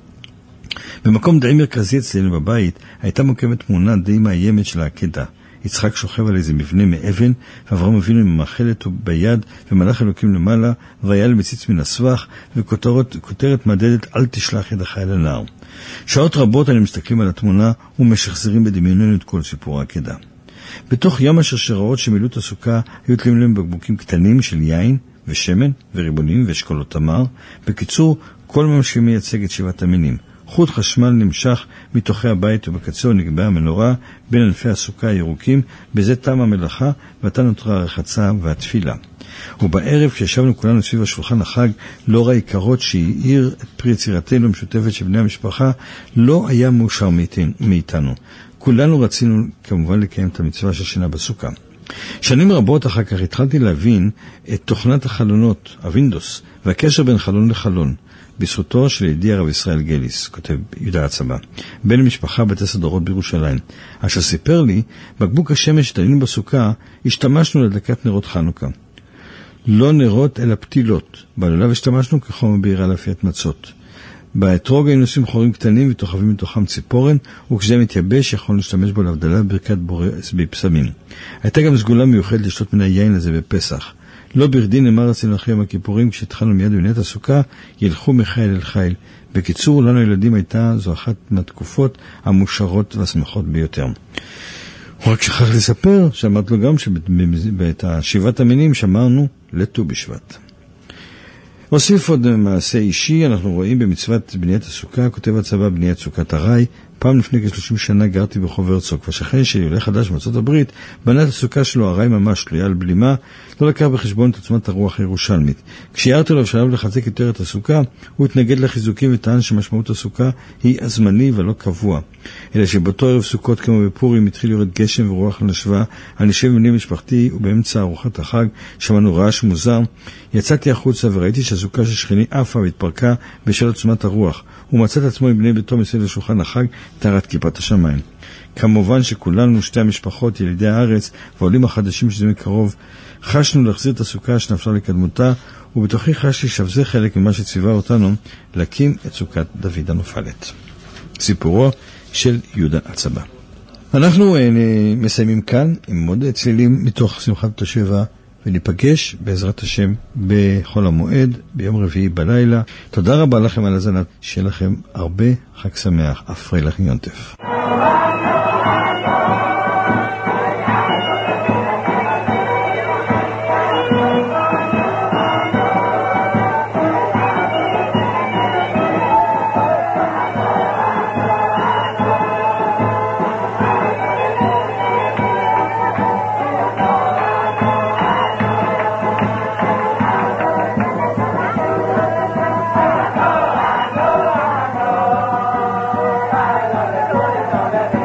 במקום די מרכזי אצלנו בבית הייתה מוקמת תמונה די מאיימת של העקדה. יצחק שוכב על איזה מבנה מאבן, ואברהם אבינו עם המאכלת ביד, ומלאך אלוקים למעלה, והיה מציץ מן הסבך, וכותרת מדדת אל תשלח ידך אל הנער. שעות רבות אני מסתכלים על התמונה ומשחזרים בדמיוננו את כל סיפור העקדה. בתוך ים השרשראות שמילאו את הסוכה היו תלויים להם בקבוקים קטנים של יין ושמן וריבונים ואשכולות תמר. בקיצור, כל מה שמייצג את שבעת המינים. חוט חשמל נמשך מתוכי הבית ובקצור נקבעה מנורה בין ענפי הסוכה הירוקים. בזה תם המלאכה ועתה נותרה הרחצה והתפילה. ובערב כשישבנו כולנו סביב השולחן החג, לאור העיקרות שהאיר את פרי יצירתנו המשותפת של בני המשפחה, לא היה מאושר מאיתנו. כולנו רצינו כמובן לקיים את המצווה של שינה בסוכה. שנים רבות אחר כך התחלתי להבין את תוכנת החלונות, הווינדוס, והקשר בין חלון לחלון. בזכותו של ידידי הרב ישראל גליס, כותב יהודה הצבא, בן משפחה בת עשר דורות בירושלים, אשר סיפר לי, בקבוק השמש שתלינו בסוכה, השתמשנו לדלקת נרות חנוכה. לא נרות אלא פתילות, בעלוליו השתמשנו כחומר בעירה לאפיית מצות. באתרוג היינו עושים חורים קטנים ותוכבים מתוכם ציפורן, וכשזה מתייבש יכולנו להשתמש בו להבדלה ברכת בורס בפסמים. הייתה גם סגולה מיוחדת לשתות מן היין הזה בפסח. לא ברדי נאמר אצלנו אחרי יום הכיפורים, כשהתחלנו מיד בבניית הסוכה, ילכו מחיל אל חיל. בקיצור, לנו ילדים הייתה זו אחת מהתקופות המושרות והשמחות ביותר. הוא רק שכח לספר, שאמרת לו גם שבאת שבעת המינים שמרנו לט"ו בשבט. הוסיף עוד מעשה אישי, אנחנו רואים במצוות בניית הסוכה, כותב הצבא בניית סוכת הרי. פעם לפני כ-שלושים שנה גרתי ברחוב הרצוג, והשכן שלי, עולה חדש מארצות הברית, בנה את הסוכה שלו, הרי ממש תלויה על בלימה, לא לקח בחשבון את עוצמת הרוח הירושלמית. כשיערתי לו בשלב לחזק יותר את הסוכה, הוא התנגד לחיזוקים וטען שמשמעות הסוכה היא הזמני ולא קבוע. אלא שבאותו ערב סוכות כמו בפורים התחיל יורד גשם ורוח נשבה, אני יושב עם בני משפחתי ובאמצע ארוחת החג שמענו רעש מוזר. יצאתי החוצה וראיתי שהסוכה של שכני עפה והתפרקה בשל עוצמת הרוח. הוא מצא את עצמו עם בני ביתו מסביב לשולחן החג תחת כיפת השמיים. כמובן שכולנו, שתי המשפחות, ילידי הארץ והעולים החדשים שזה מקרוב, חשנו להחזיר את הסוכה שנפלה לקדמותה, ובתוכי חשתי שזה חלק ממה שציווה אותנו להקים את סוכת דוד הנופלת. סיפורו של יהודה הצבא. אנחנו מסיימים כאן עם עוד צלילים מתוך שמחת השבע, וניפגש בעזרת השם בחול המועד ביום רביעי בלילה. תודה רבה לכם על הזנת, שיהיה לכם הרבה חג שמח, אפרי לך יונטף. Thank you.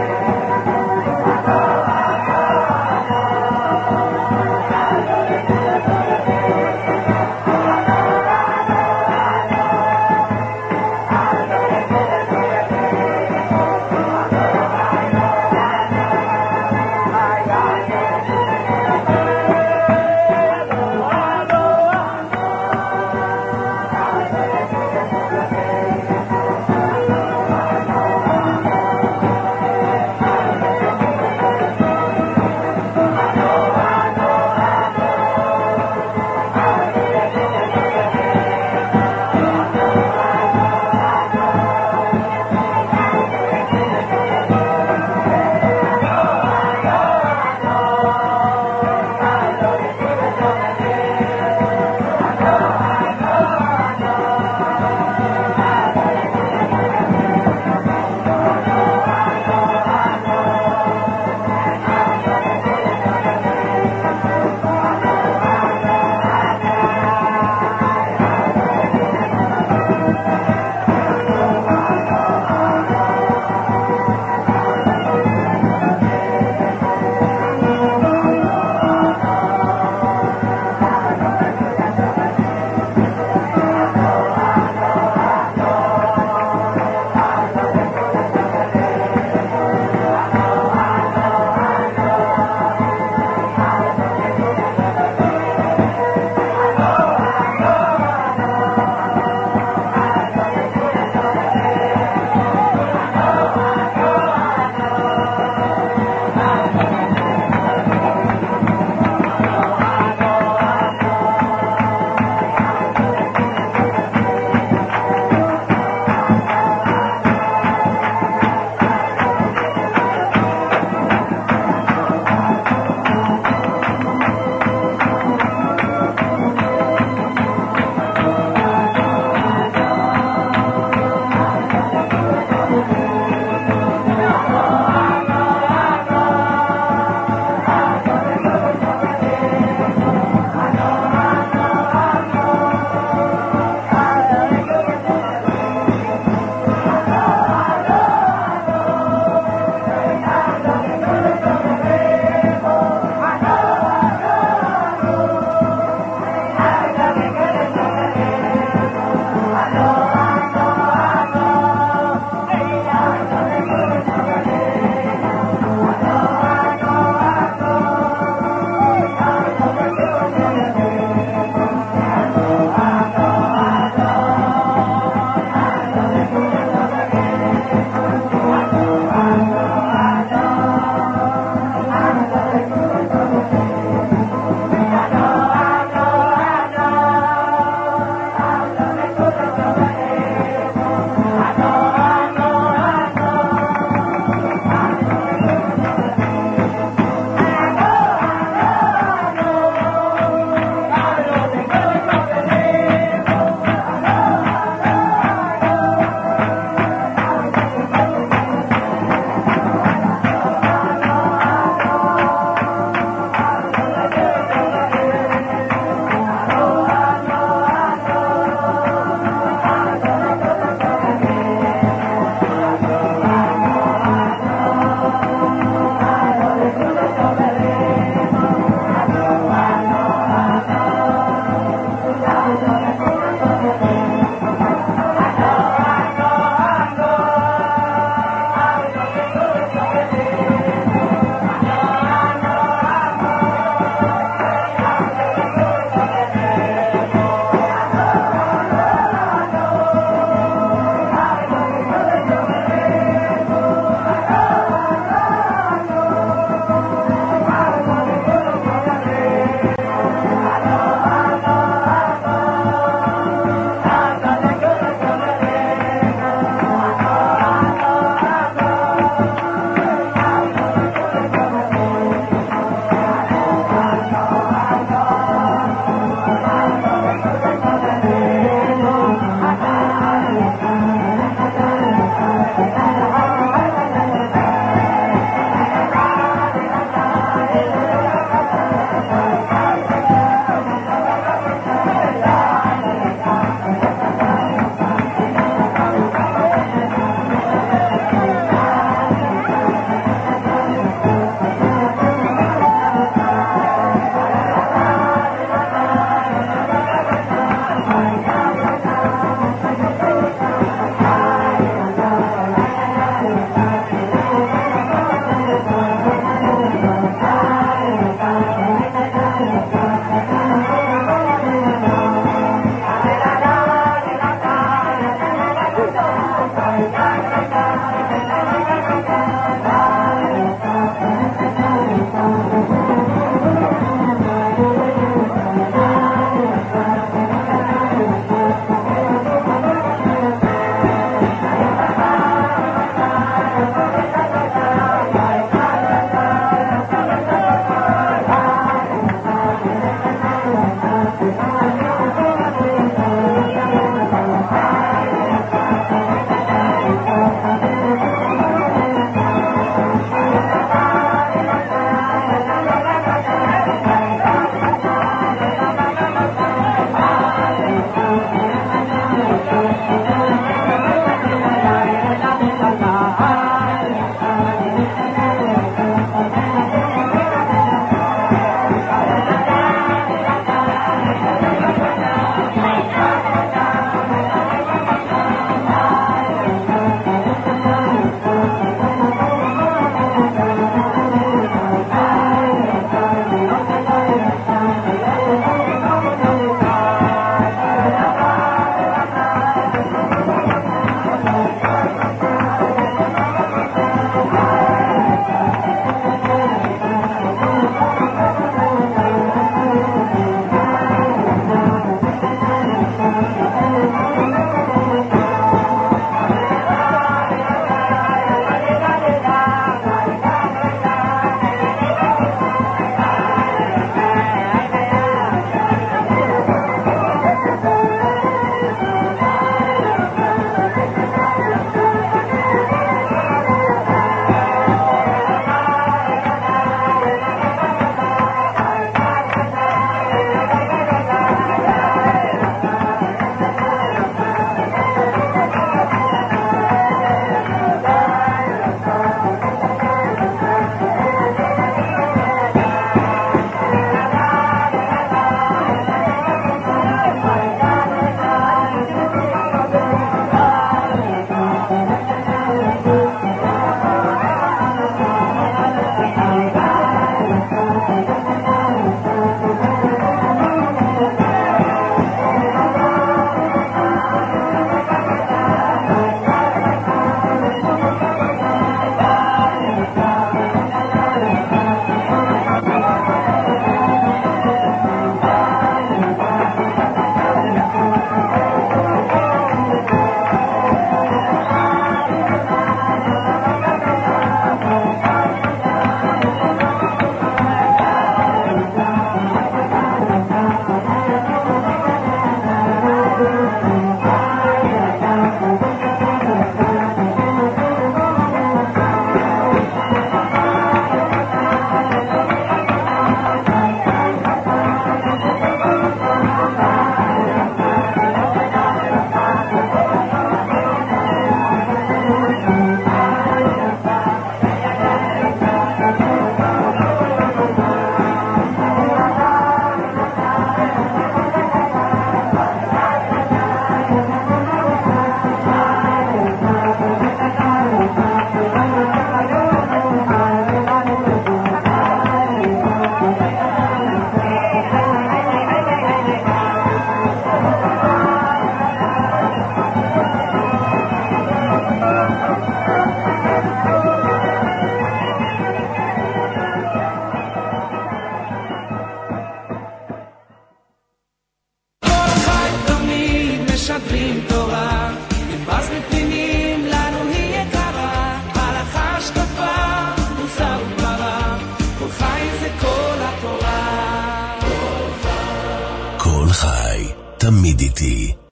משדרים תורה, נדבס מפנינים לנו היא יקרה, הלכה השקפה, מוסר וגמרא, כל חי זה כל התורה. כל חי, תמיד איתי.